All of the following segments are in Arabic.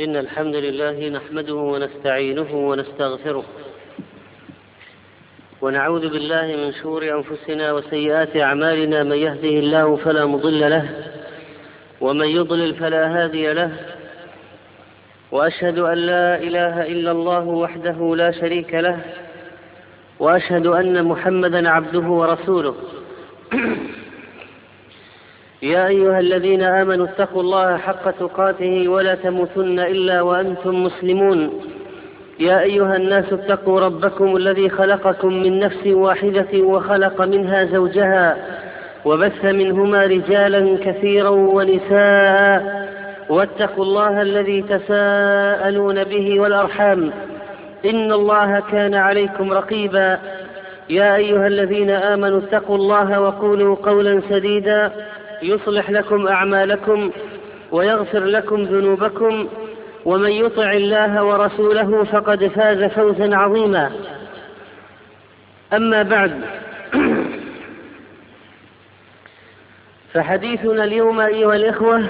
إن الحمد لله نحمده ونستعينه ونستغفره ونعوذ بالله من شرور أنفسنا وسيئات أعمالنا. من يهده الله فلا مضل له ومن يضلل فلا هادي له، وأشهد أن لا إله إلا الله وحده لا شريك له، وأشهد أن محمدا عبده ورسوله. يا أيها الذين آمنوا اتقوا الله حق تقاته ولا تموتن إلا وأنتم مسلمون. يا أيها الناس اتقوا ربكم الذي خلقكم من نفس واحدة وخلق منها زوجها وبث منهما رجالا كثيرا ونساء، واتقوا الله الذي تساءلون به والأرحام إن الله كان عليكم رقيبا. يا أيها الذين آمنوا اتقوا الله وقولوا قولا سديدا يصلح لكم أعمالكم ويغفر لكم ذنوبكم، ومن يطع الله ورسوله فقد فاز فوزا عظيما. أما بعد، فحديثنا اليوم أيها الإخوة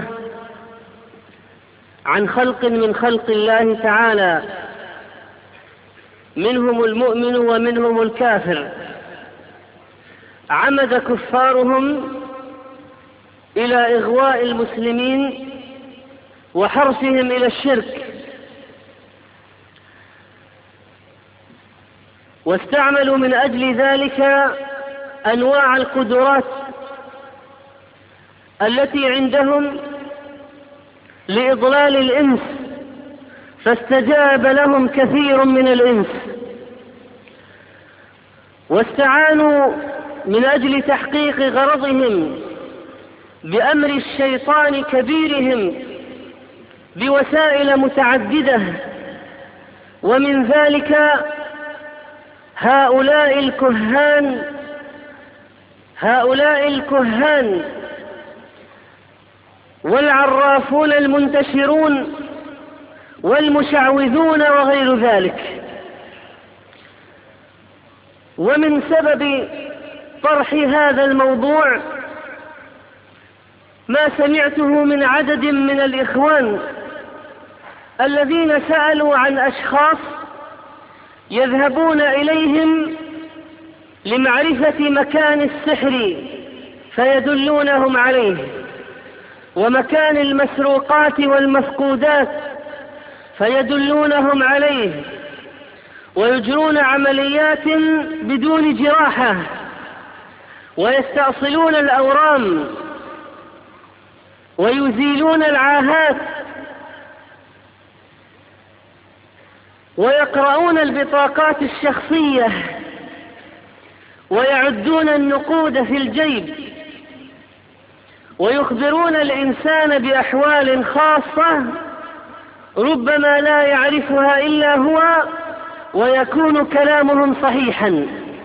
عن خلق من خلق الله تعالى، منهم المؤمن ومنهم الكافر. عمد كفارهم إلى إغواء المسلمين وحرصهم إلى الشرك، واستعملوا من أجل ذلك أنواع القدرات التي عندهم لإضلال الإنس، فاستجاب لهم كثير من الإنس، واستعانوا من أجل تحقيق غرضهم بأمر الشيطان كبيرهم بوسائل متعددة. ومن ذلك هؤلاء الكهان والعرافون المنتشرون والمشعوذون وغير ذلك. ومن سبب طرح هذا الموضوع ما سمعته من عدد من الإخوان الذين سألوا عن أشخاص يذهبون إليهم لمعرفة مكان السحر فيدلونهم عليه، ومكان المسروقات والمفقودات فيدلونهم عليه، ويجرون عمليات بدون جراحة، ويستأصلون الأورام ويزيلون العاهات، ويقرؤون البطاقات الشخصية، ويعدون النقود في الجيب، ويخبرون الإنسان بأحوال خاصة ربما لا يعرفها إلا هو، ويكون كلامهم صحيحا.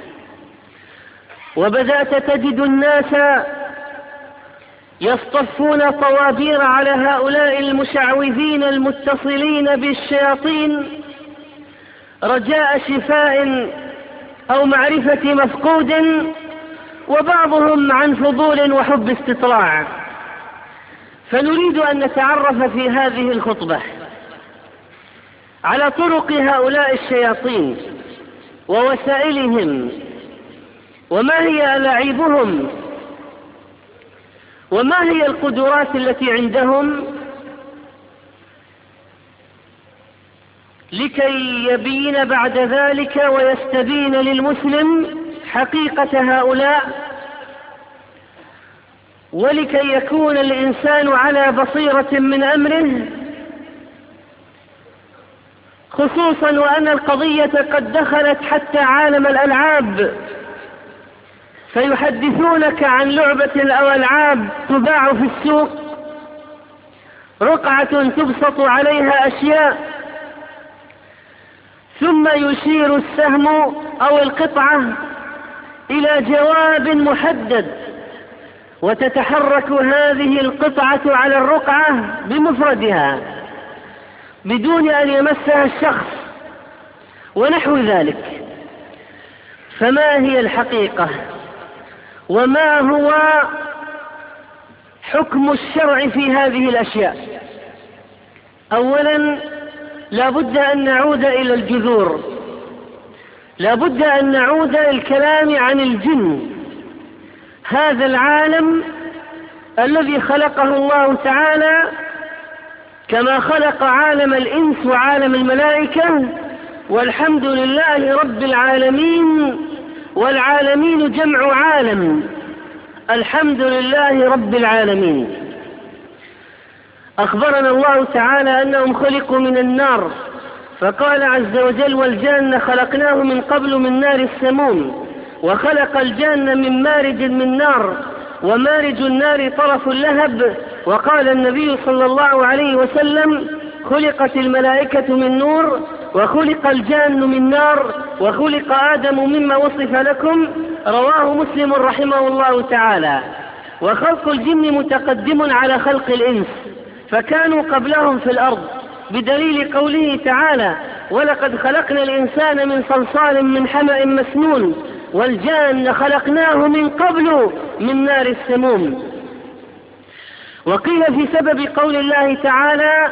وبدأت تجد الناس يصطفون طوابير على هؤلاء المشعوذين المتصلين بالشياطين رجاء شفاء أو معرفة مفقود، وبعضهم عن فضول وحب استطلاع. فنريد أن نتعرف في هذه الخطبة على طرق هؤلاء الشياطين ووسائلهم، وما هي ألاعيبهم، وما هي القدرات التي عندهم، لكي يبين بعد ذلك ويستبين للمسلم حقيقة هؤلاء، ولكي يكون الإنسان على بصيرة من أمره، خصوصا وأن القضية قد دخلت حتى عالم الألعاب، فيحدثونك عن لعبة أو ألعاب تباع في السوق، رقعة تبسط عليها أشياء، ثم يشير السهم أو القطعة إلى جواب محدد، وتتحرك هذه القطعة على الرقعة بمفردها بدون أن يمسها الشخص ونحو ذلك. فما هي الحقيقة؟ وما هو حكم الشرع في هذه الأشياء؟ أولا لا بد أن نعود إلى الجذور، لا بد أن نعود الكلام عن الجن، هذا العالم الذي خلقه الله تعالى كما خلق عالم الإنس وعالم الملائكة، والحمد لله رب العالمين، والعالمين جمع عالم، الحمد لله رب العالمين. أخبرنا الله تعالى أنهم خلقوا من النار، فقال عز وجل: والجان خلقناه من قبل من نار السموم، وخلق الجان من مارج من نار، ومارج النار طرف اللهب. وقال النبي صلى الله عليه وسلم: خلقت الملائكة من نور، وخلق الجان من نار، وخلق آدم مما وصف لكم. رواه مسلم رحمه الله تعالى. وخلق الجن متقدم على خلق الإنس، فكانوا قبلهم في الأرض، بدليل قوله تعالى: ولقد خلقنا الإنسان من صلصال من حمأ مسنون، والجان خلقناه من قبل من نار السموم. وقيل في سبب قول الله تعالى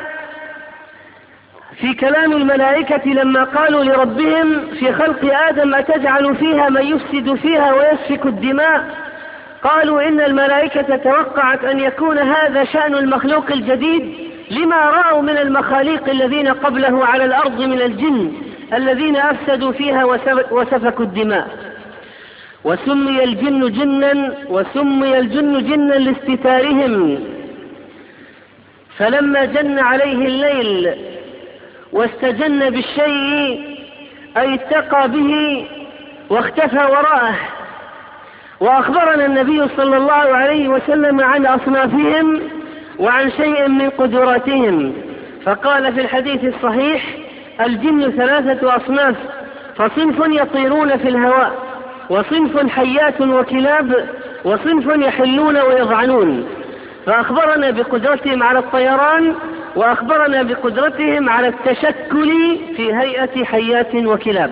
في كلام الملائكة لما قالوا لربهم في خلق آدم: أتجعل فيها من يفسد فيها ويسفك الدماء؟ قالوا إن الملائكة توقعت أن يكون هذا شأن المخلوق الجديد، لما رأوا من المخاليق الذين قبله على الأرض من الجن الذين أفسدوا فيها وسفكوا الدماء. وسمي الجن جنا لاستتارهم، فلما جن عليه الليل واستجن بالشيء أي اتقى به واختفى وراءه. وأخبرنا النبي صلى الله عليه وسلم عن أصنافهم وعن شيء من قدراتهم، فقال في الحديث الصحيح: الجن 3 أصناف، فصنف يطيرون في الهواء، وصنف حيات وكلاب، وصنف يحلون ويضعنون. فأخبرنا بقدرتهم على الطيران، وأخبرنا بقدرتهم على التشكل في هيئة حيات وكلاب.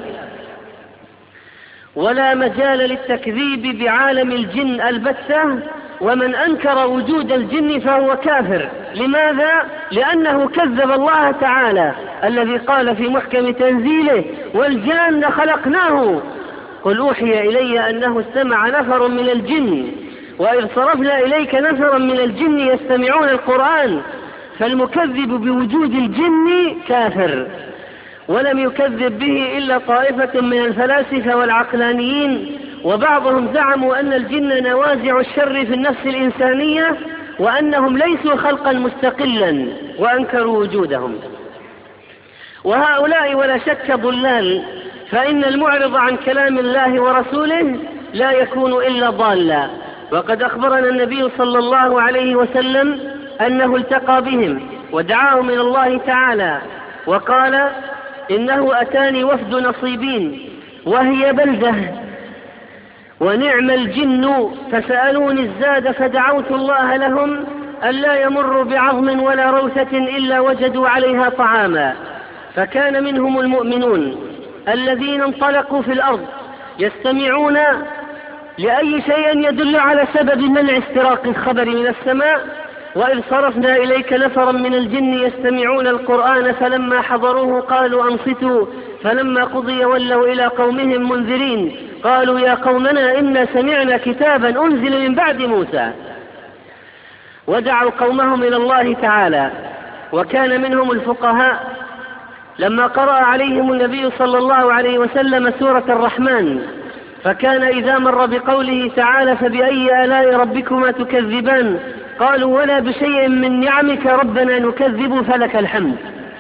ولا مجال للتكذيب بعالم الجن البتة، ومن أنكر وجود الجن فهو كافر. لماذا؟ لأنه كذب الله تعالى الذي قال في محكم تنزيله: والجان خلقناه. قل أوحي إلي أنه استمع نفر من الجن، وإذ صرفنا إليك نفرا من الجن يستمعون القرآن. فالمكذب بوجود الجن كافر، ولم يكذب به إلا طائفة من الفلاسفة والعقلانيين، وبعضهم زعموا أن الجن نوازع الشر في النفس الإنسانية، وأنهم ليسوا خلقا مستقلا، وأنكروا وجودهم. وهؤلاء ولا شك ضلال، فإن المعرض عن كلام الله ورسوله لا يكون إلا ضالا. وقد أخبرنا النبي صلى الله عليه وسلم أنه التقى بهم ودعاهم إلى الله تعالى، وقال: إنه أتاني وفد نصيبين وهي بلدة، ونعم الجن، فسألوني الزاد فدعوت الله لهم ألا يمروا بعظم ولا روثة إلا وجدوا عليها طعاما. فكان منهم المؤمنون الذين انطلقوا في الأرض يستمعون لأي شيء يدل على سبب منع استراق الخبر من السماء. وإذ صرفنا إليك نفرا من الجن يستمعون القرآن فلما حضروه قالوا أنصتوا، فلما قضي ولوا إلى قومهم منذرين قالوا يا قومنا إنا سمعنا كتابا أنزل من بعد موسى. ودعوا قومهم إلى الله تعالى. وكان منهم الفقهاء لما قرأ عليهم النبي صلى الله عليه وسلم سورة الرحمن، فكان إذا مر بقوله تعالى فبأي آلاء ربكما تكذبان قالوا ولا بشيء من نعمك ربنا نكذب فلك الحمد.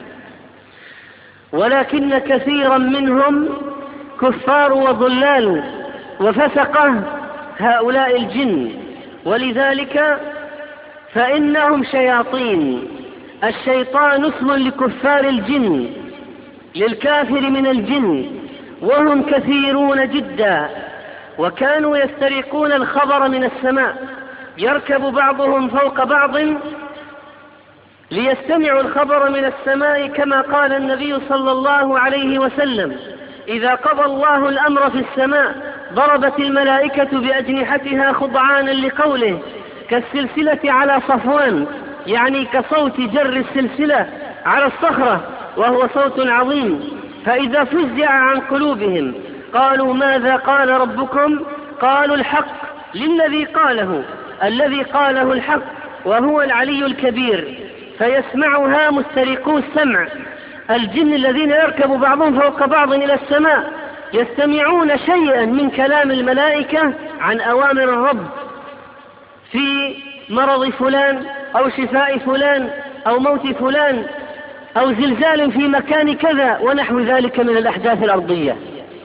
ولكن كثيرا منهم كفار وضلال وفسقة هؤلاء الجن، ولذلك فإنهم شياطين. الشيطان اسم لكفار الجن، للكافر من الجن، وهم كثيرون جدا. وكانوا يسترقون الخبر من السماء، يركب بعضهم فوق بعض ليستمعوا الخبر من السماء، كما قال النبي صلى الله عليه وسلم إذا قضى الله الأمر في السماء ضربت الملائكة بأجنحتها خضعانا لقوله كالسلسلة على صفوان، يعني كصوت جر السلسلة على الصخرة وهو صوت عظيم، فإذا فزع عن قلوبهم قالوا ماذا قال ربكم؟ قالوا الحق للذي قاله، الذي قاله الحق وهو العلي الكبير. فيسمعها مسترقو السمع، الجن الذين يركب بعضهم فوق بعض إلى السماء يستمعون شيئا من كلام الملائكة عن أوامر الرب في مرض فلان أو شفاء فلان أو موت فلان أو زلزال في مكان كذا ونحو ذلك من الأحداث الأرضية.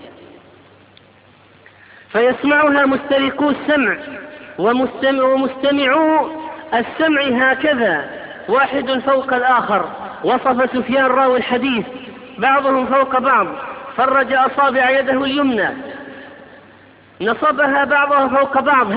فيسمعها مسترقو السمع ومستمعو السمع هكذا، واحد فوق الآخر. وصف سفيان راوي الحديث بعضهم فوق بعض، فرج أصابع يده اليمنى نصبها بعضها فوق بعض،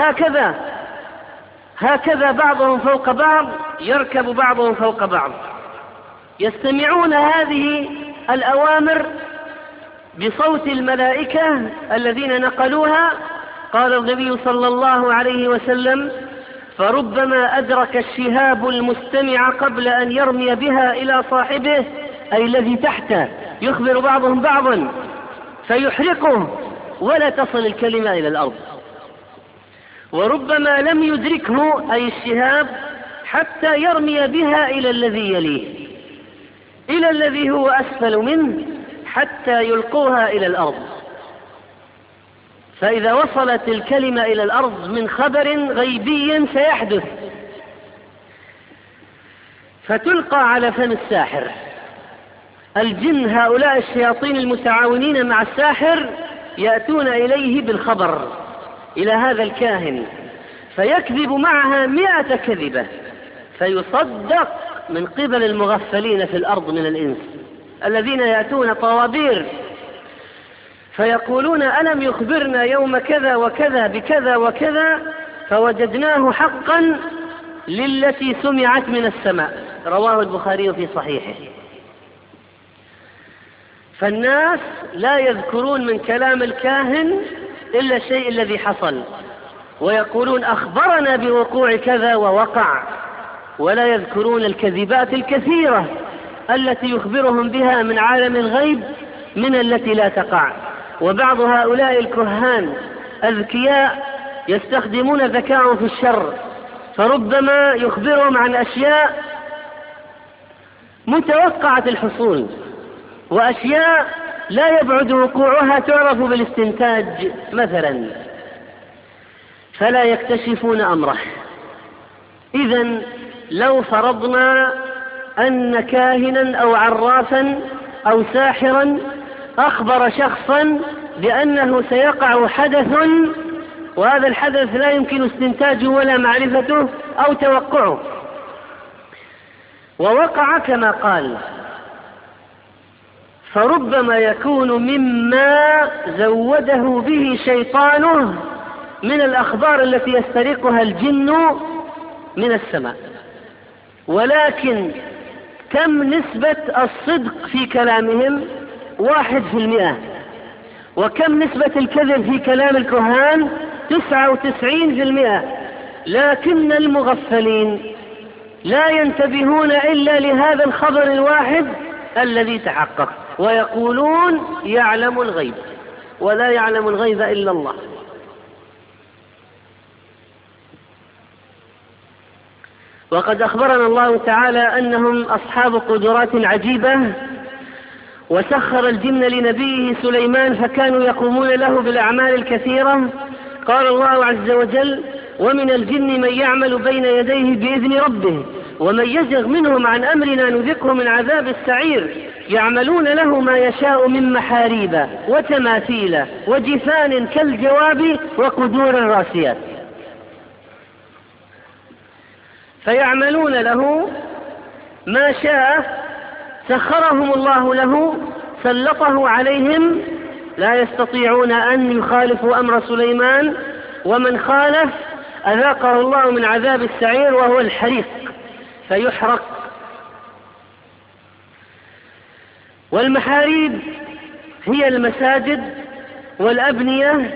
هكذا بعضهم فوق بعض، يركب بعضهم فوق بعض. يستمعون هذه الأوامر بصوت الملائكة الذين نقلوها. قال النبي صلى الله عليه وسلم: فربما أدرك الشهاب المستمع قبل أن يرمي بها إلى صاحبه، أي الذي تحته، يخبر بعضهم بعضا فيحرقه ولا تصل الكلمة إلى الأرض. وربما لم يدركه أي الشهاب حتى يرمي بها إلى الذي يليه، إلى الذي هو أسفل منه، حتى يلقوها إلى الأرض. فإذا وصلت الكلمة إلى الأرض من خبر غيبي سيحدث فتلقى على فم الساحر. الجن هؤلاء الشياطين المتعاونين مع الساحر يأتون إليه بالخبر إلى هذا الكاهن، فيكذب معها 100 كذبة فيصدق من قبل المغفلين في الأرض من الإنس الذين يأتون طوابير فيقولون: ألم يخبرنا يوم كذا وكذا بكذا وكذا فوجدناه حقا للتي سمعت من السماء. رواه البخاري في صحيحه. فالناس لا يذكرون من كلام الكاهن إلا الشيء الذي حصل، ويقولون: أخبرنا بوقوع كذا ووقع، ولا يذكرون الكذبات الكثيرة التي يخبرهم بها من عالم الغيب من التي لا تقع. وبعض هؤلاء الكهان أذكياء يستخدمون ذكاءهم في الشر، فربما يخبرهم عن أشياء متوقعة الحصول، وأشياء لا يبعد وقوعها تعرف بالاستنتاج مثلا، فلا يكتشفون أمره. إذن لو فرضنا أن كاهنا أو عرافا أو ساحرا أخبر شخصا بأنه سيقع حدث، وهذا الحدث لا يمكن استنتاجه ولا معرفته أو توقعه، ووقع كما قال، فربما يكون مما زوده به شيطانه من الأخبار التي يسترقها الجن من السماء. ولكن كم نسبة الصدق في كلامهم؟ 1%. وكم نسبة الكذب في كلام الكهان؟ 99%. لكن المغفلين لا ينتبهون إلا لهذا الخبر الواحد الذي تحقق، ويقولون: يعلم الغيب، ولا يعلم الغيب إلا الله. وقد أخبرنا الله تعالى أنهم أصحاب قدرات عجيبة، وسخر الجن لنبيه سليمان فكانوا يقومون له بالأعمال الكثيرة. قال الله عز وجل: ومن الجن من يعمل بين يديه بإذن ربه ومن يزغ منهم عن أمرنا نذقه من عذاب السعير. يعملون له ما يشاء من محاريب وتماثيل وجفان كالجواب وقدور الراسيات. فيعملون له ما شاء، سخرهم الله له، سلطه عليهم، لا يستطيعون أن يخالفوا أمر سليمان، ومن خالف أذاقه الله من عذاب السعير وهو الحريق فيحرق. والمحاريب هي المساجد والأبنية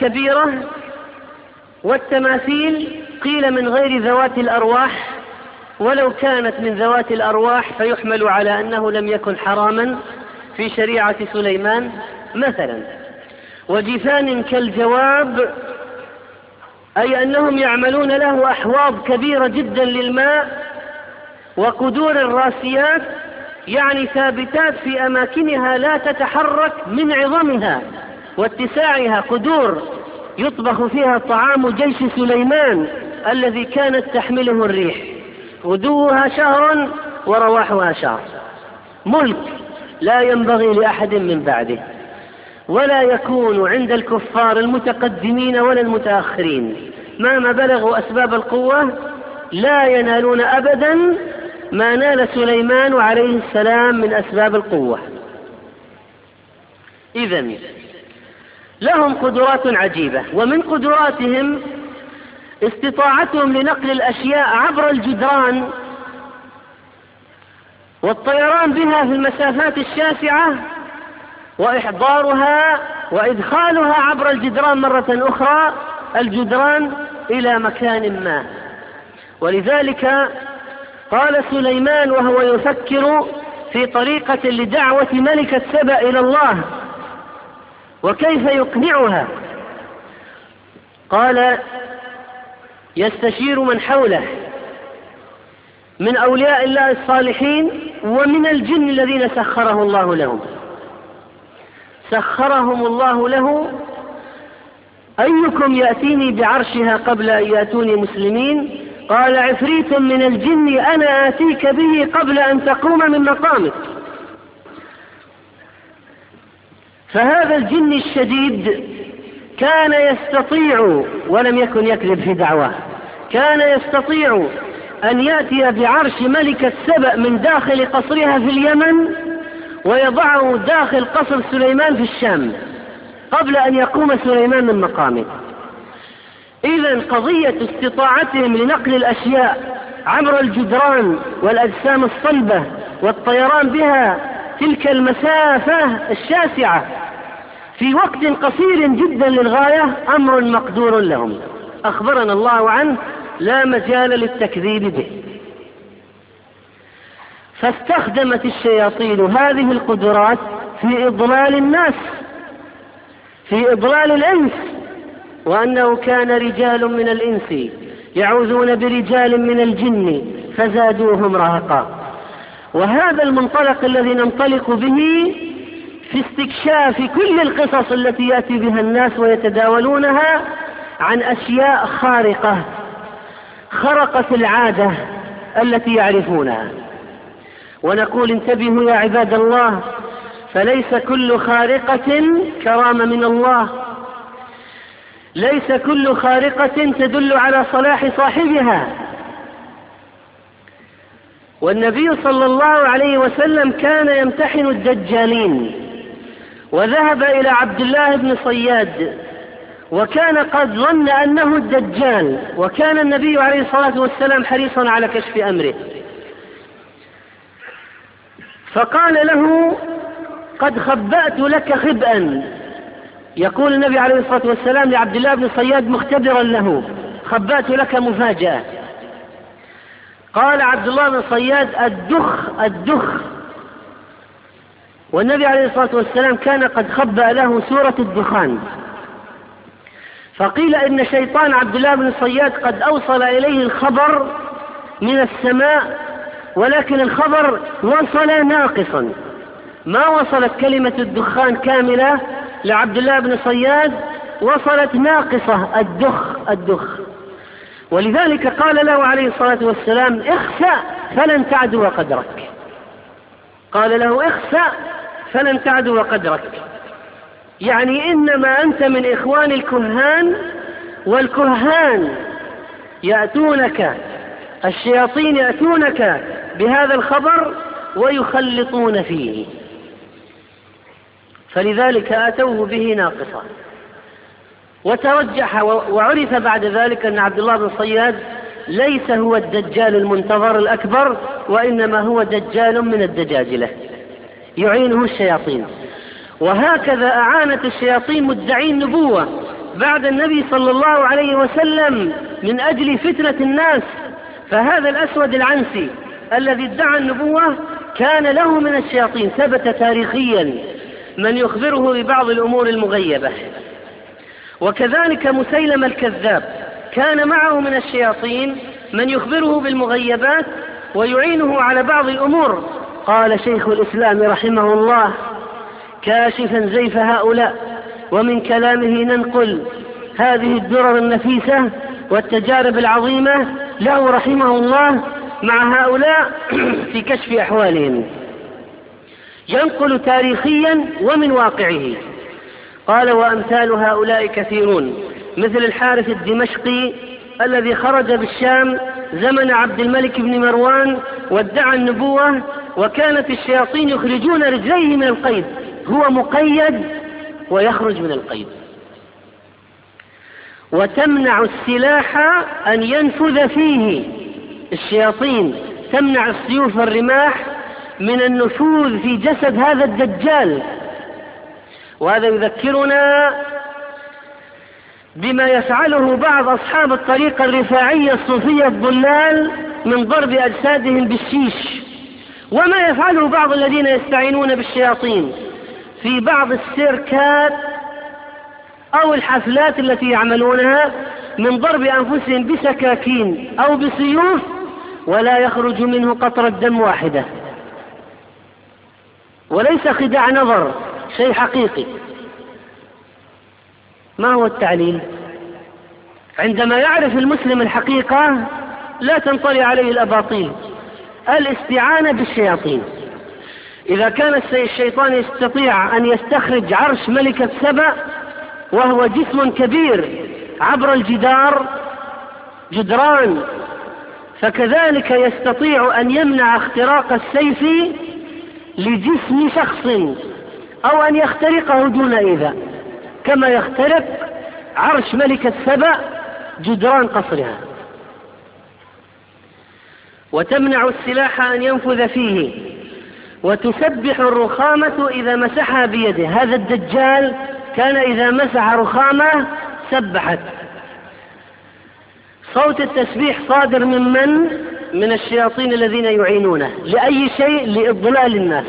الكبيرة، والتماثيل قيل من غير ذوات الأرواح ولو كانت من ذوات الأرواح فيحمل على أنه لم يكن حراما في شريعة سليمان مثلا. وجفان كالجواب، أي أنهم يعملون له أحواض كبيرة جدا للماء، وقدور راسيات، يعني ثابتات في أماكنها لا تتحرك من عظمها واتساعها، قدور يطبخ فيها طعام جيش سليمان الذي كانت تحمله الريح، غدوها شهر ورواحها شهر، ملك لا ينبغي لأحد من بعده، ولا يكون عند الكفار المتقدمين ولا المتأخرين مهما بلغوا أسباب القوة لا ينالون أبدا ما نال سليمان عليه السلام من أسباب القوة. إذن لهم قدرات عجيبة، ومن قدراتهم استطاعتهم لنقل الأشياء عبر الجدران والطيران بها في المسافات الشاسعة، وإحضارها وإدخالها عبر الجدران مرة أخرى الجدران إلى مكان ما. ولذلك قال سليمان وهو يفكر في طريقة لدعوة ملكة سبأ إلى الله وكيف يقنعها، قال يستشير من حوله من أولياء الله الصالحين ومن الجن الذين سخرهم الله له أيكم يأتيني بعرشها قبل أن يأتوني مسلمين؟ قال عفريت من الجن أنا آتيك به قبل أن تقوم من مقامك. فهذا الجن الشديد كان يستطيع، ولم يكن يكذب في دعواه، كان يستطيع أن يأتي بعرش ملكة سبأ من داخل قصرها في اليمن ويضعه داخل قصر سليمان في الشام قبل أن يقوم سليمان من مقامه. إذن قضية استطاعتهم لنقل الأشياء عبر الجدران والأجسام الصلبة والطيران بها تلك المسافة الشاسعة في وقت قصير جدا للغاية أمر مقدور لهم، أخبرنا الله عنه لا مجال للتكذيب به. فاستخدمت الشياطين هذه القدرات في إضلال الناس، في إضلال الإنس، وأنه كان رجال من الإنس يعوذون برجال من الجن فزادوهم رهقا. وهذا المنطلق الذي ننطلق به في استكشاف كل القصص التي يأتي بها الناس ويتداولونها عن أشياء خارقة خرقت العادة التي يعرفونها. ونقول انتبهوا يا عباد الله، فليس كل خارقة كرامة من الله، ليس كل خارقة تدل على صلاح صاحبها. والنبي صلى الله عليه وسلم كان يمتحن الدجالين، وذهب إلى عبد الله بن صياد وكان قد ظن أنه الدجال، وكان النبي عليه الصلاة والسلام حريصا على كشف أمره، فقال له قد خبأت لك خبئا. يقول النبي عليه الصلاة والسلام لعبد الله بن صياد مختبرا له خبأت لك مفاجأة. قال عبد الله بن صياد الدخ. والنبي عليه الصلاة والسلام كان قد خبأ له سورة الدخان. فقيل إن شيطان عبد الله بن صياد قد أوصل إليه الخبر من السماء، ولكن الخبر وصل ناقصا، ما وصلت كلمة الدخان كاملة لعبد الله بن صياد، وصلت ناقصة الدخ. ولذلك قال له عليه الصلاة والسلام اخسأ فلن تعدو قدرك. قال له اخسأ فلن تعدو قدرك، يعني إنما أنت من إخوان الكهان، والكهان يأتونك، الشياطين يأتونك بهذا الخبر ويخلطون فيه، فلذلك أتوه به ناقصا. وترجح وعرف بعد ذلك أن عبد الله بن صياد ليس هو الدجال المنتظر الأكبر، وإنما هو دجال من الدجاجلة يعينه الشياطين. وهكذا أعانت الشياطين مدعي النبوة بعد النبي صلى الله عليه وسلم من أجل فتنة الناس فهذا الأسود العنسي الذي ادعى النبوة كان له من الشياطين، ثبت تاريخيا من يخبره ببعض الأمور المغيبة. وكذلك مسيلمة الكذاب كان معه من الشياطين من يخبره بالمغيبات ويعينه على بعض الأمور. قال شيخ الإسلام رحمه الله كاشفا زيف هؤلاء ومن كلامه ننقل هذه الدرر النفيسة والتجارب العظيمة له رحمه الله مع هؤلاء في كشف أحوالهم، ينقل تاريخيا ومن واقعه. قال وأمثال هؤلاء كثيرون، مثل الحارث الدمشقي الذي خرج بالشام زمن عبد الملك بن مروان وادعى النبوة، وكانت الشياطين يخرجون رجليه من القيد، هو مقيد ويخرج من القيد. وتمنع السلاح أن ينفذ فيه، الشياطين تمنع السيوف والرماح من النفوذ في جسد هذا الدجال. وهذا يذكرنا بما يفعله بعض أصحاب الطريقة الرفاعية الصوفية الضلال من ضرب أجسادهم بالشيش، وما يفعله بعض الذين يستعينون بالشياطين في بعض السيركات أو الحفلات التي يعملونها من ضرب أنفسهم بسكاكين أو بسيوف ولا يخرج منه قطرة دم واحدة، وليس خداع نظر، شيء حقيقي. ما هو التعليل؟ عندما يعرف المسلم الحقيقة لا تنطلي عليه الأباطيل. الاستعانة بالشياطين، إذا كان الشيطان يستطيع أن يستخرج عرش ملكة سبأ وهو جسم كبير عبر الجدار جدران، فكذلك يستطيع أن يمنع اختراق السيف لجسم شخص أو أن يخترقه دون إيذاء، كما يخترق عرش ملكة سبأ جدران قصرها. وتمنع السلاح أن ينفذ فيه، وتسبح الرخامة إذا مسحها بيده. هذا الدجال كان إذا مسح رخامة سبحت. صوت التسبيح صادر من الشياطين الذين يعينونه لأي شيء، لإضلال الناس.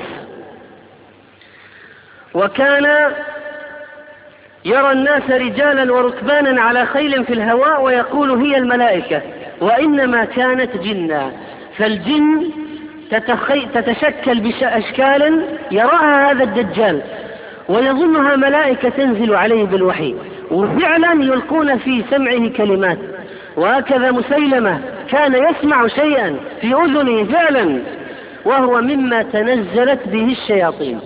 وكان يرى الناس رجالا وركبانا على خيل في الهواء ويقول هي الملائكة، وإنما كانت جنا. فالجن تتشكل بأشكال يراها هذا الدجال ويظنها ملائكة تنزل عليه بالوحي، وفعلا يلقون في سمعه كلمات. وهكذا مسيلمة كان يسمع شيئا في أذنه فعلا، وهو مما تنزلت به الشياطين.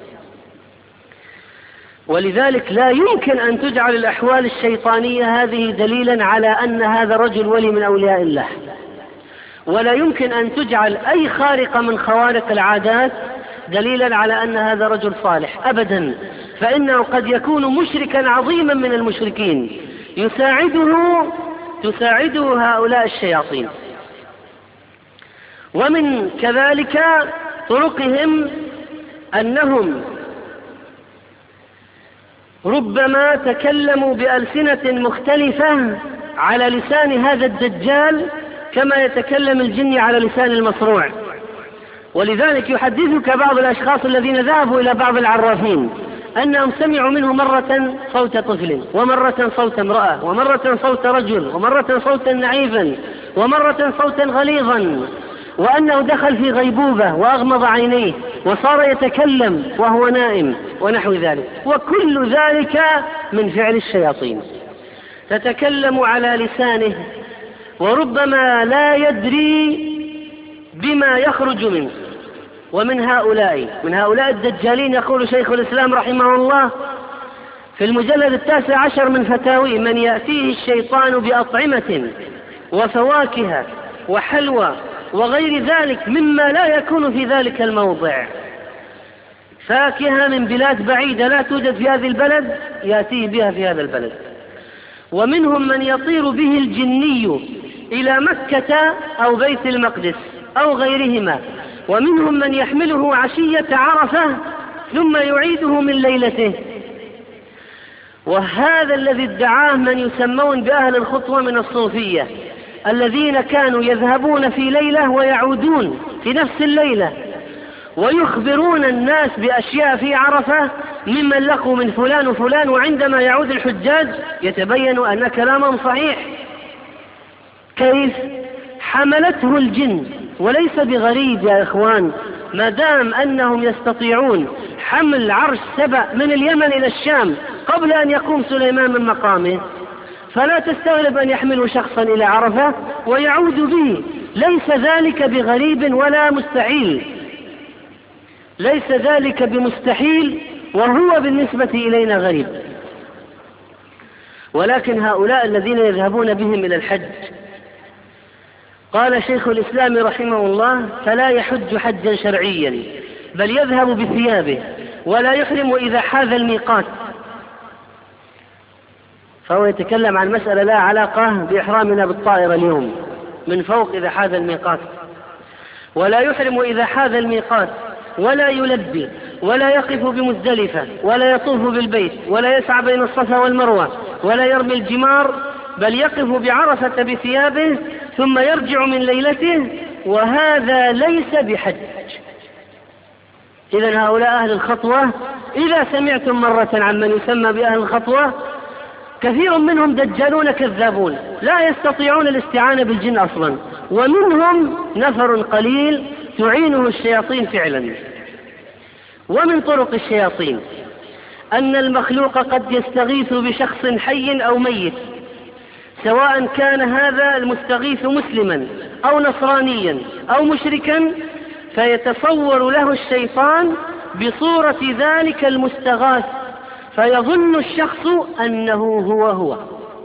ولذلك لا يمكن أن تجعل الأحوال الشيطانية هذه دليلا على أن هذا رجل ولي من أولياء الله، ولا يمكن أن تجعل أي خارقة من خوارق العادات دليلا على أن هذا رجل صالح أبدا، فإنه قد يكون مشركا عظيما من المشركين تساعده هؤلاء الشياطين. ومن كذلك طرقهم أنهم ربما تكلموا بألسنة مختلفة على لسان هذا الدجال كما يتكلم الجن على لسان المصروع. ولذلك يحدثك بعض الأشخاص الذين ذهبوا إلى بعض العرافين أنهم سمعوا منه مرة صوت طفل، ومرة صوت امرأة، ومرة صوت رجل، ومرة صوتا نعيفا، ومرة صوتا غليظا، وأنه دخل في غيبوبة وأغمض عينيه وصار يتكلم وهو نائم ونحو ذلك. وكل ذلك من فعل الشياطين، تتكلم على لسانه وربما لا يدري بما يخرج منه. ومن هؤلاء الدجالين يقول شيخ الإسلام رحمه الله في المجلد 19 من فتاوي: من يأتيه الشيطان بأطعمة وفواكه وحلوى وغير ذلك مما لا يكون في ذلك الموضع، فاكهة من بلاد بعيدة لا توجد في هذه البلد يأتيه بها في هذا البلد. ومنهم من يطير به الجني إلى مكة أو بيت المقدس أو غيرهما، ومنهم من يحمله عشية عرفة ثم يعيده من ليلته. وهذا الذي ادعاه من يسمون بأهل الخطوة من الصوفية، الذين كانوا يذهبون في ليلة ويعودون في نفس الليلة ويخبرون الناس بأشياء في عرفة ممن لقوا من فلان وفلان، وعندما يعود الحجاج يتبين أن كلامهم صحيح. كيف؟ حملته الجن، وليس بغريب يا إخوان، ما دام أنهم يستطيعون حمل عرش سبأ من اليمن إلى الشام قبل أن يقوم سليمان من مقامه، فلا تستغرب أن يحملوا شخصا إلى عرفة ويعود به. ليس ذلك بغريب ولا مستحيل، ليس ذلك بمستحيل، وهو بالنسبة إلينا غريب. ولكن هؤلاء الذين يذهبون بهم إلى الحج، قال شيخ الإسلام رحمه الله: فلا يحج حجا شرعيا، بل يذهب بثيابه ولا يحرم إذا حاذ الميقات. فهو يتكلم عن مسألة لا علاقة بإحرامنا بالطائرة اليوم، من فوق إذا حاذ الميقات. ولا يحرم إذا حاذ الميقات، ولا يلبي، ولا يقف بمزدلفة، ولا يطوف بالبيت، ولا يسعى بين الصفا والمروة، ولا يرمي الجمار، بل يقف بعرفة بثيابه ثم يرجع من ليلته، وهذا ليس بحج. إذن هؤلاء أهل الخطوة، إذا سمعتم مرة عن من يسمى بأهل الخطوة، كثير منهم دجالون كذابون لا يستطيعون الاستعانة بالجن أصلا، ومنهم نفر قليل تعينه الشياطين فعلا. ومن طرق الشياطين أن المخلوق قد يستغيث بشخص حي أو ميت، سواء كان هذا المستغيث مسلما أو نصرانيا أو مشركا، فيتصور له الشيطان بصورة ذلك المستغاث، فيظن الشخص أنه هو.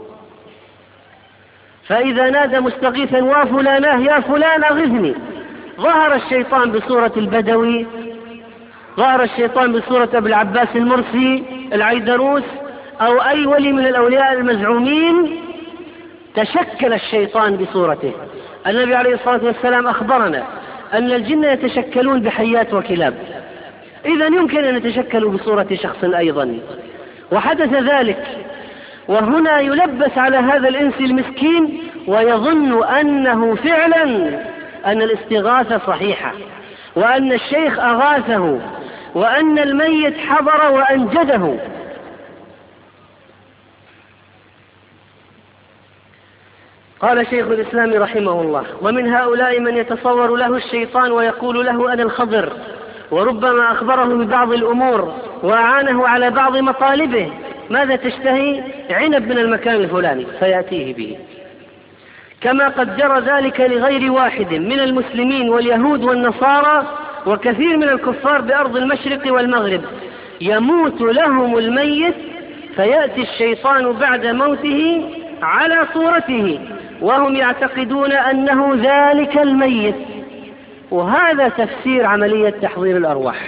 فإذا نادى مستغيثا: وفلانه يا فلان أغثني، ظهر الشيطان بصورة البدوي، ظهر الشيطان بصورة أبي العباس المرسي العيدروس أو أي ولي من الأولياء المزعومين، تشكل الشيطان بصورته. النبي عليه الصلاة والسلام أخبرنا أن الجن يتشكلون بحيات وكلاب، إذن يمكن أن يتشكلوا بصورة شخص أيضا، وحدث ذلك. وهنا يلبس على هذا الإنس المسكين ويظن أنه فعلا أن الاستغاثة صحيحة، وأن الشيخ أغاثه، وأن الميت حضر وأنجده. قال شيخ الإسلام رحمه الله: ومن هؤلاء من يتصور له الشيطان ويقول له أنا الخضر، وربما أخبره ببعض الأمور وأعانه على بعض مطالبه. ماذا تشتهي؟ عنب من المكان الفلاني، فيأتيه به. كما قد جرى ذلك لغير واحد من المسلمين واليهود والنصارى وكثير من الكفار بأرض المشرق والمغرب، يموت لهم الميت فيأتي الشيطان بعد موته على صورته، وهم يعتقدون أنه ذلك الميت. وهذا تفسير عملية تحضير الأرواح،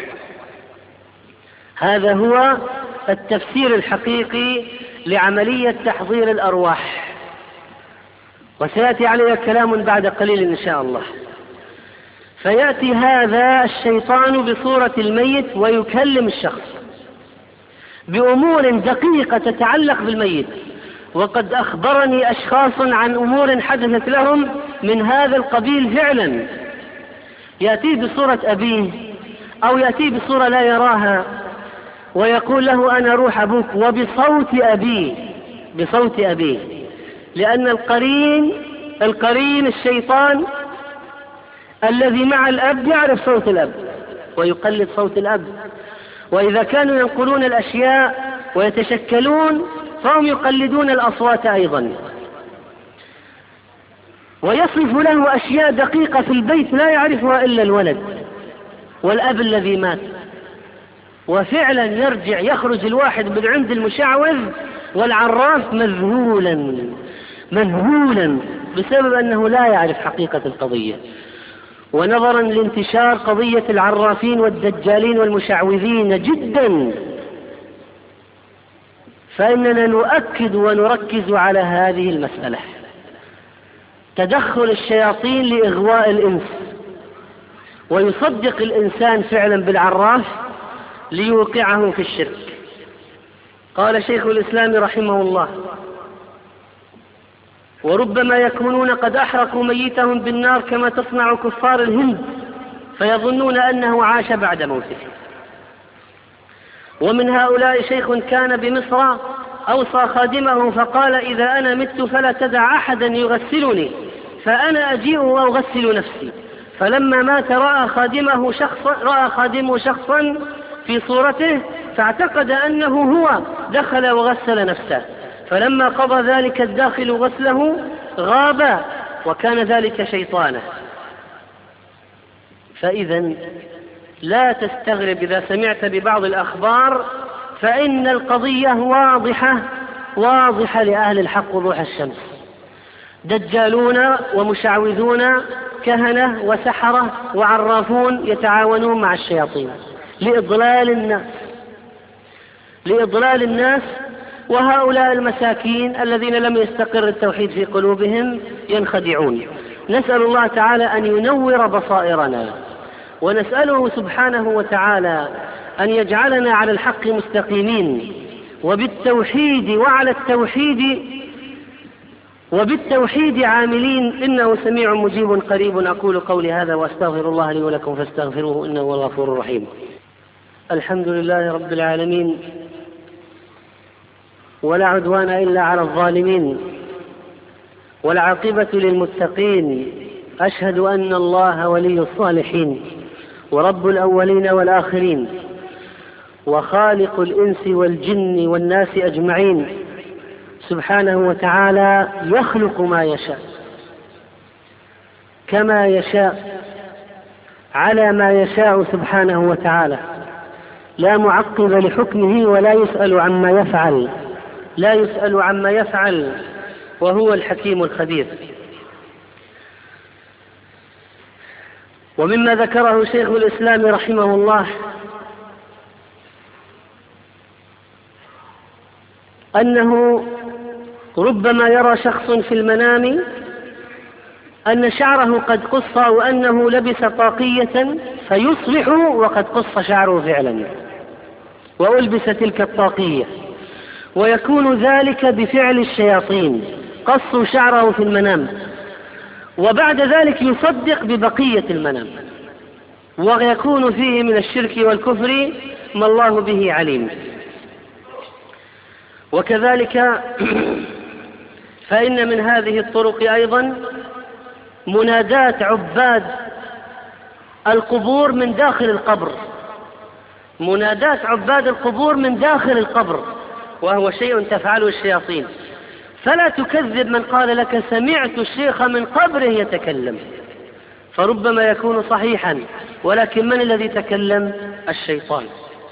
هذا هو التفسير الحقيقي لعملية تحضير الأرواح، وسيأتي عليه كلام بعد قليل إن شاء الله. فيأتي هذا الشيطان بصورة الميت ويكلم الشخص بأمور دقيقة تتعلق بالميت، وقد أخبرني أشخاص عن أمور حدثت لهم من هذا القبيل فعلا. يأتي بصورة أبيه أو يأتي بصورة لا يراها ويقول له أنا روح أبوك، وبصوت أبيه، بصوت أبيه، لأن القرين الشيطان الذي مع الأب يعرف صوت الأب ويقلد صوت الأب، وإذا كانوا ينقلون الأشياء ويتشكلون فهم يقلدون الأصوات أيضا. ويصف له أشياء دقيقة في البيت لا يعرفها إلا الولد والأب الذي مات، وفعلا يخرج الواحد من عند المشعوذ والعراف مذهولا بسبب أنه لا يعرف حقيقة القضية. ونظرا لانتشار قضية العرافين والدجالين والمشعوذين جدا، فإننا نؤكد ونركز على هذه المسألة، تدخل الشياطين لإغواء الإنس، ويصدق الإنسان فعلا بالعراف ليوقعه في الشرك. قال شيخ الإسلام رحمه الله: وربما يكونون قد أحرقوا ميتهم بالنار كما تصنع كفار الهند، فيظنون أنه عاش بعد موته. ومن هؤلاء شيخ كان بمصر أوصى خادمه فقال: إذا أنا مت فلا تدع أحدا يغسلني، فأنا أجيء وأغسل نفسي. فلما مات رأى خادمه شخصا في صورته، فاعتقد أنه هو، دخل وغسل نفسه، فلما قضى ذلك الداخل غسله غاب، وكان ذلك شيطانه. فإذا لا تستغرب إذا سمعت ببعض الأخبار، فإن القضية واضحة لأهل الحق وضوح الشمس. دجالون ومشعوذون، كهنة وسحرة وعرافون يتعاونون مع الشياطين لإضلال الناس، وهؤلاء المساكين الذين لم يستقر التوحيد في قلوبهم ينخدعون. نسأل الله تعالى أن ينور بصائرنا، ونسأله سبحانه وتعالى أن يجعلنا على الحق مستقيمين، وبالتوحيد عاملين، إنه سميع مجيب قريب. أقول قولي هذا وأستغفر الله لي ولكم فاستغفروه إنه هو الغفور الرحيم. الحمد لله رب العالمين، ولا عدوان إلا على الظالمين، والعاقبة للمتقين. أشهد أن الله ولي الصالحين، ورب الأولين والآخرين، وخالق الإنس والجن والناس أجمعين، سبحانه وتعالى يخلق ما يشاء كما يشاء على ما يشاء سبحانه وتعالى، لا معقب لحكمه ولا يسأل عما يفعل، وهو الحكيم الخبير. ومما ذكره شيخ الإسلام رحمه الله أنه ربما يرى شخص في المنام أن شعره قد قص، أو أنه لبس طاقية فيصبح وقد قص شعره فعلا وألبس تلك الطاقية، ويكون ذلك بفعل الشياطين، قصوا شعره في المنام، وبعد ذلك يصدق ببقية المنام، ويكون فيه من الشرك والكفر ما الله به عليم. وكذلك فإن من هذه الطرق أيضا منادات عباد القبور من داخل القبر، وهو شيء تفعله الشياطين. فلا تكذب من قال لك سمعت الشيخ من قبره يتكلم، فربما يكون صحيحا، ولكن من الذي تكلم؟ الشيطان.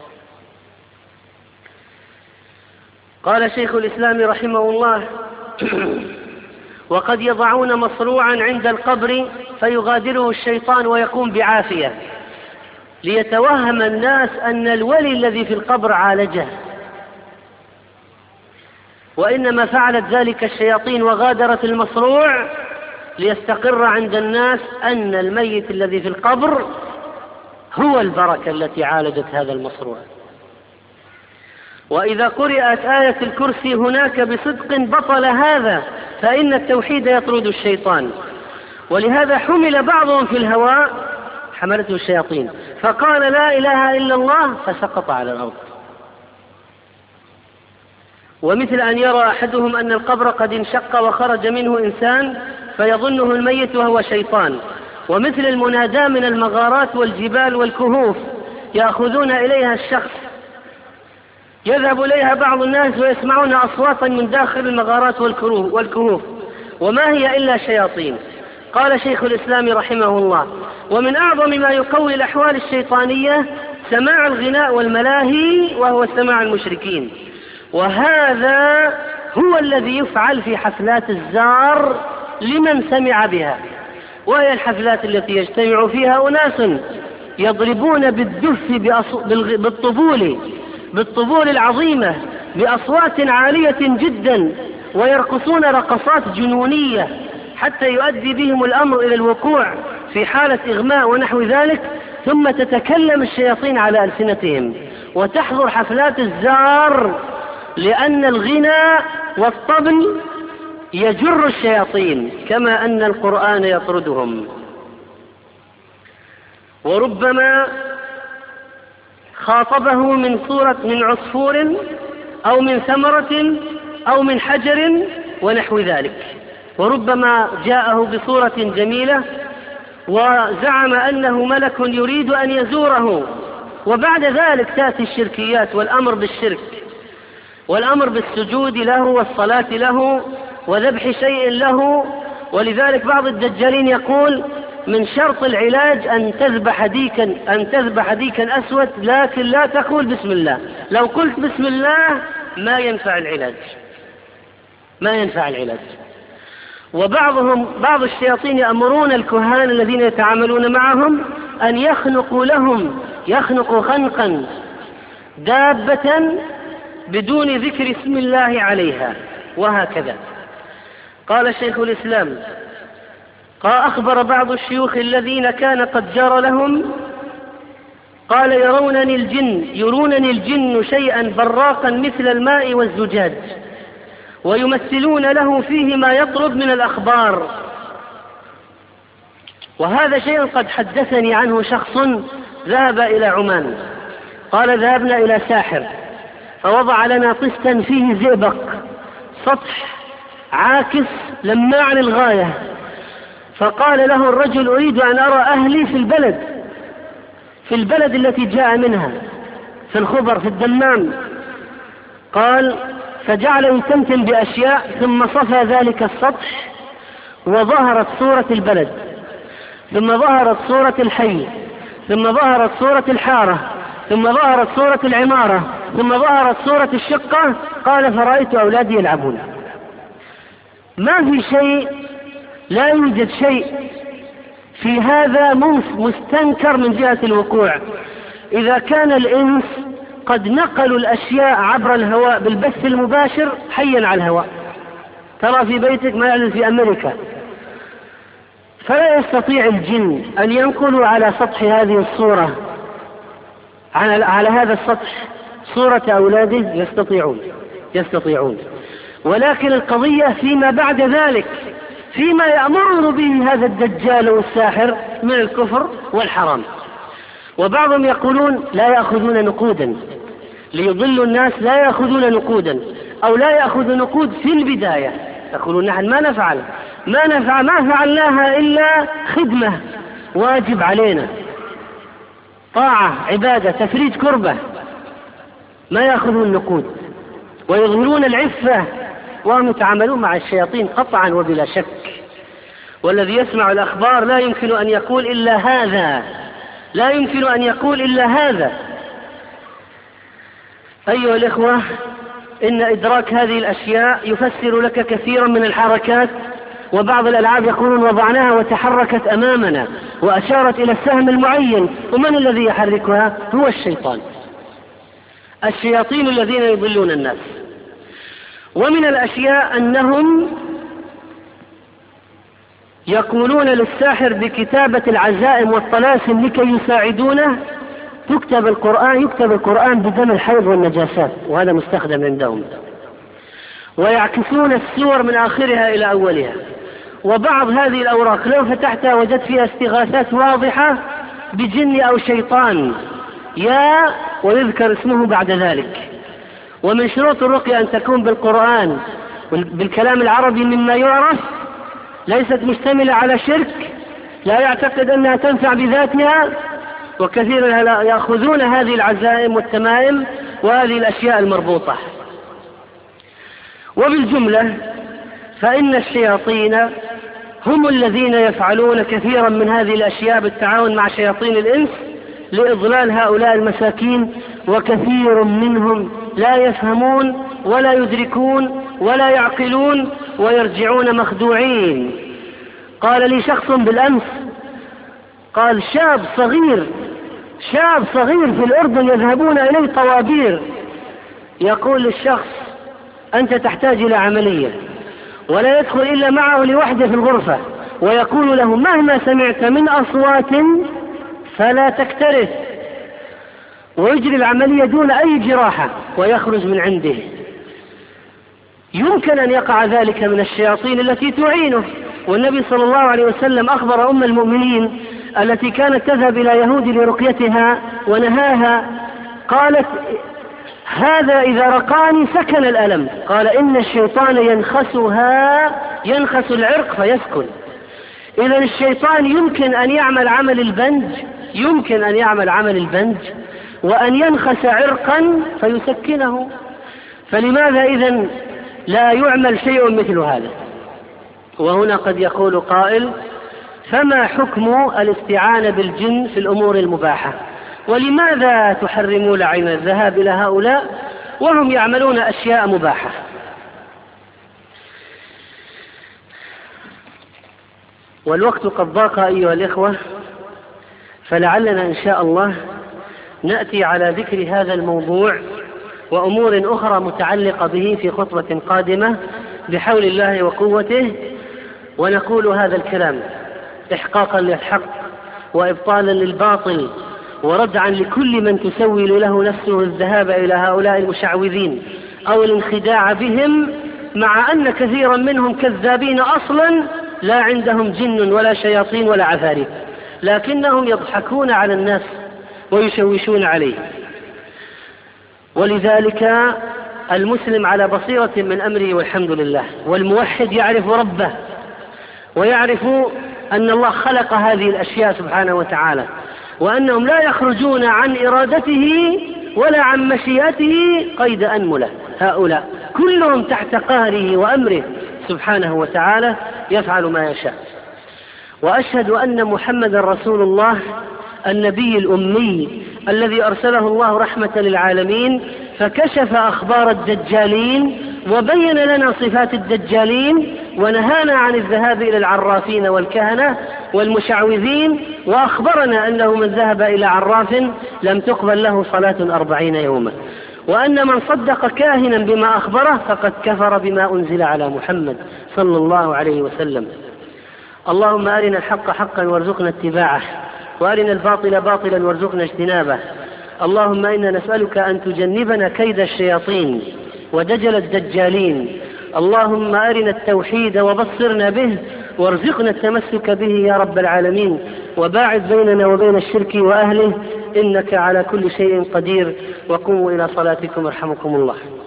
قال شيخ الإسلام رحمه الله: وقد يضعون مصروعا عند القبر فيغادره الشيطان ويقوم بعافية، ليتوهم الناس أن الولي الذي في القبر عالجه، وإنما فعلت ذلك الشياطين وغادرت المصروع ليستقر عند الناس أن الميت الذي في القبر هو البركة التي عالجت هذا المصروع. وإذا قرأت آية الكرسي هناك بصدق بطل هذا، فإن التوحيد يطرد الشيطان. ولهذا حمل بعضهم في الهواء، حملته الشياطين، فقال لا إله إلا الله فسقط على الأرض. ومثل أن يرى أحدهم أن القبر قد انشق وخرج منه إنسان فيظنه الميت وهو شيطان. ومثل المنادى من المغارات والجبال والكهوف يأخذون إليها الشخص، يذهب إليها بعض الناس ويسمعون أصواتا من داخل المغارات والكهوف، وما هي إلا شياطين. قال شيخ الإسلام رحمه الله: ومن أعظم ما يقوي الأحوال الشيطانية سماع الغناء والملاهي، وهو سماع المشركين، وهذا هو الذي يفعل في حفلات الزار لمن سمع بها، وهي الحفلات التي يجتمع فيها أناس يضربون بالدف بالطبول العظيمة بأصوات عالية جدا، ويرقصون رقصات جنونية حتى يؤدي بهم الأمر إلى الوقوع في حالة إغماء ونحو ذلك، ثم تتكلم الشياطين على ألسنتهم وتحضر حفلات الزار، لأن الغناء والطبل يجر الشياطين كما أن القرآن يطردهم. وربما خاطبه من عصفور أو من ثمرة أو من حجر ونحو ذلك، وربما جاءه بصورة جميلة وزعم أنه ملك يريد أن يزوره، وبعد ذلك تأتي الشركيات والأمر بالشرك والأمر بالسجود له والصلاة له وذبح شيء له. ولذلك بعض الدجالين يقول من شرط العلاج أن تذبح ديكا أسود، لكن لا تقول بسم الله. لو قلت بسم الله ما ينفع العلاج. بعض الشياطين يأمرون الكهان الذين يتعاملون معهم أن يخنقوا خنقا دابة بدون ذكر اسم الله عليها، وهكذا. قال شيخ الإسلام أخبر بعض الشيوخ الذين كان قد جرى لهم، قال يرونني الجن شيئا براقا مثل الماء والزجاج، ويمثلون له فيه ما يطلب من الأخبار. وهذا شيء قد حدثني عنه شخص ذهب إلى عمان، قال ذهبنا إلى ساحر فوضع لنا طستا فيه زئبق، سطح عاكس لماع للغاية، فقال له الرجل أريد أن أرى أهلي في البلد التي جاء منها، في الخبر في الدمام. قال فجعل يتمتم بأشياء، ثم صفى ذلك السطح وظهرت صورة البلد، ثم ظهرت صورة الحي، ثم ظهرت صورة الحارة، ثم ظهرت صورة العمارة، ثم ظهرت صورة الشقة. قال فرأيت أولادي يلعبون. ما في شيء، لا يوجد شيء في هذا مستنكر من جهة الوقوع. إذا كان الإنس قد نقلوا الأشياء عبر الهواء بالبث المباشر حيا على الهواء، ترى في بيتك ما يعلن في أمريكا، فلا يستطيع الجن أن ينقلوا على سطح هذه الصورة، على هذا السطح صورة أولاده. يستطيعون، ولكن القضية فيما بعد ذلك، فيما يأمر به هذا الدجال والساحر من الكفر والحرام. وبعضهم يقولون لا يأخذون نقودا ليضلوا الناس، لا يأخذون نقودا أو لا يأخذ نقود في البداية، يقولون نحن ما فعلناها إلا خدمة، واجب علينا، طاعة، عبادة، تفريج كربة، ما يأخذون النقود ويظهرون العفة، وهم يتعاملون مع الشياطين قطعا وبلا شك. والذي يسمع الأخبار لا يمكن أن يقول إلا هذا. أيها الإخوة، إن إدراك هذه الأشياء يفسر لك كثيرا من الحركات. وبعض الألعاب يقولون وضعناها وتحركت أمامنا وأشارت إلى السهم المعين، ومن الذي يحركها؟ هو الشياطين الذين يضلون الناس. ومن الأشياء أنهم يقولون للساحر بكتابة العزائم والطلاسم لكي يساعدونه، يكتب القرآن بدم الحيض والنجاسات، وهذا مستخدم عندهم، ويعكسون السور من آخرها إلى أولها. وبعض هذه الأوراق لو فتحتها وجدت فيها استغاثات واضحة بجن أو شيطان ويذكر اسمه بعد ذلك. ومن شروط الرقية أن تكون بالقرآن بالكلام العربي مما يعرف، ليست مشتملة على شرك، لا يعتقد أنها تنفع بذاتها. وكثيرا يأخذون هذه العزائم والتمائم وهذه الأشياء المربوطة. وبالجملة فإن الشياطين هم الذين يفعلون كثيرا من هذه الأشياء بالتعاون مع شياطين الإنس لإضلال هؤلاء المساكين، وكثير منهم لا يفهمون ولا يدركون ولا يعقلون ويرجعون مخدوعين. قال لي شخص بالأمس، قال شاب صغير في الأردن يذهبون إليه طوابير، يقول للشخص أنت تحتاج إلى عملية، ولا يدخل إلا معه لوحده في الغرفة، ويقول له مهما سمعت من أصوات فلا تكترث، ويجري العملية دون أي جراحة ويخرج من عنده. يمكن أن يقع ذلك من الشياطين التي تعينه. والنبي صلى الله عليه وسلم أخبر أم المؤمنين التي كانت تذهب إلى يهود لرقيتها ونهاها، قالت: هذا إذا رقاني سكن الألم. قال: إن الشيطان ينخس العرق فيسكن. إذا الشيطان يمكن أن يعمل عمل البنج وأن ينخس عرقا فيسكنه، فلماذا إذن لا يعمل شيء مثل هذا؟ وهنا قد يقول قائل: فما حكم الاستعانة بالجن في الأمور المباحة؟ ولماذا تحرمون عين الذهاب إلى هؤلاء وهم يعملون أشياء مباحة؟ والوقت قد ضاق أيها الإخوة، فلعلنا إن شاء الله نأتي على ذكر هذا الموضوع وأمور أخرى متعلقة به في خطبة قادمة بحول الله وقوته، ونقول هذا الكلام إحقاقا للحق وإبطالا للباطل وردعا لكل من تسول له نفسه الذهاب إلى هؤلاء المشعوذين أو الانخداع بهم، مع أن كثيرا منهم كذابين أصلا، لا عندهم جن ولا شياطين ولا عفاريت، لكنهم يضحكون على الناس ويشوشون عليه. ولذلك المسلم على بصيرة من أمره والحمد لله، والموحد يعرف ربه ويعرف أن الله خلق هذه الأشياء سبحانه وتعالى، وأنهم لا يخرجون عن إرادته ولا عن مشيئته قيد أنملة. هؤلاء كلهم تحت قهره وأمره سبحانه وتعالى يفعل ما يشاء. وأشهد أن محمد رسول الله النبي الأمي الذي أرسله الله رحمة للعالمين، فكشف أخبار الدجالين وبين لنا صفات الدجالين ونهانا عن الذهاب إلى العرافين والكهنة والمشعوذين، وأخبرنا أنه من ذهب إلى عراف لم تقبل له صلاة 40 يوما، وأن من صدق كاهنا بما أخبره فقد كفر بما أنزل على محمد صلى الله عليه وسلم. اللهم أرنا الحق حقا وارزقنا اتباعه، وأرنا الباطل باطلا وارزقنا اجتنابه. اللهم إنا نسألك أن تجنبنا كيد الشياطين ودجل الدجالين. اللهم أرنا التوحيد وبصرنا به وارزقنا التمسك به يا رب العالمين، وباعد بيننا وبين الشرك وأهله، إنك على كل شيء قدير. وقوموا إلى صلاتكم يرحمكم الله.